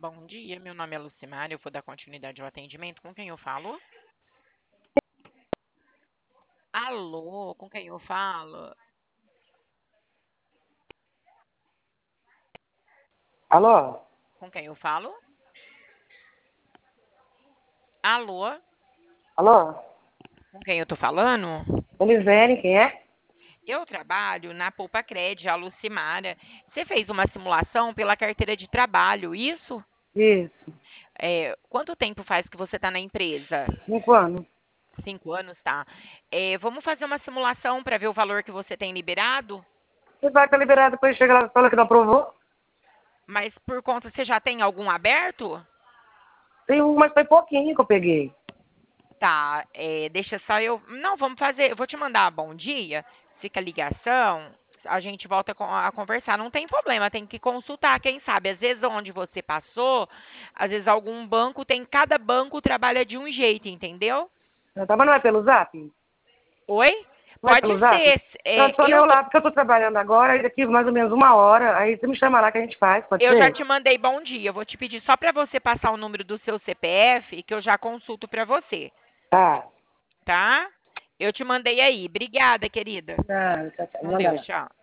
bom dia. Meu nome é Lucimar, eu vou dar continuidade ao atendimento. Com quem eu falo? Alô, com quem eu falo? Alô? Com quem eu falo? Alô, Alô? com quem eu tô falando? Elisene, quem é? Eu trabalho na Poupa Cred, a Lucimara. Você fez uma simulação pela carteira de trabalho, isso? Isso. Quanto tempo faz que você está na empresa? 5 anos. 5 anos, tá? Vamos fazer uma simulação para ver o valor que você tem liberado? Você vai estar liberado, depois chega lá e fala que não aprovou. Mas por conta, você já tem algum aberto? Tem um, mas foi pouquinho que eu peguei. Tá, deixa só eu. Não, vamos fazer. Eu vou te mandar bom dia. Fica a ligação. A gente volta a conversar. Não tem problema, tem que consultar, quem sabe. Às vezes onde você passou, às vezes algum banco tem. Cada banco trabalha de um jeito, entendeu? Tá, mas não é pelo zap? Oi? Não é Pode pelo zap? ser. Adiciona eu lá, porque eu tô trabalhando agora, e daqui mais ou menos 1 hora, aí você me chama lá que a gente faz, pode Eu já ser? te mandei bom dia. Eu vou te pedir só para você passar o número do seu CPF, que eu já consulto para você, Tá. tá? Eu te mandei aí. Obrigada, querida. Tá, tchau, tchau. Com Manda Deus, lá. tchau.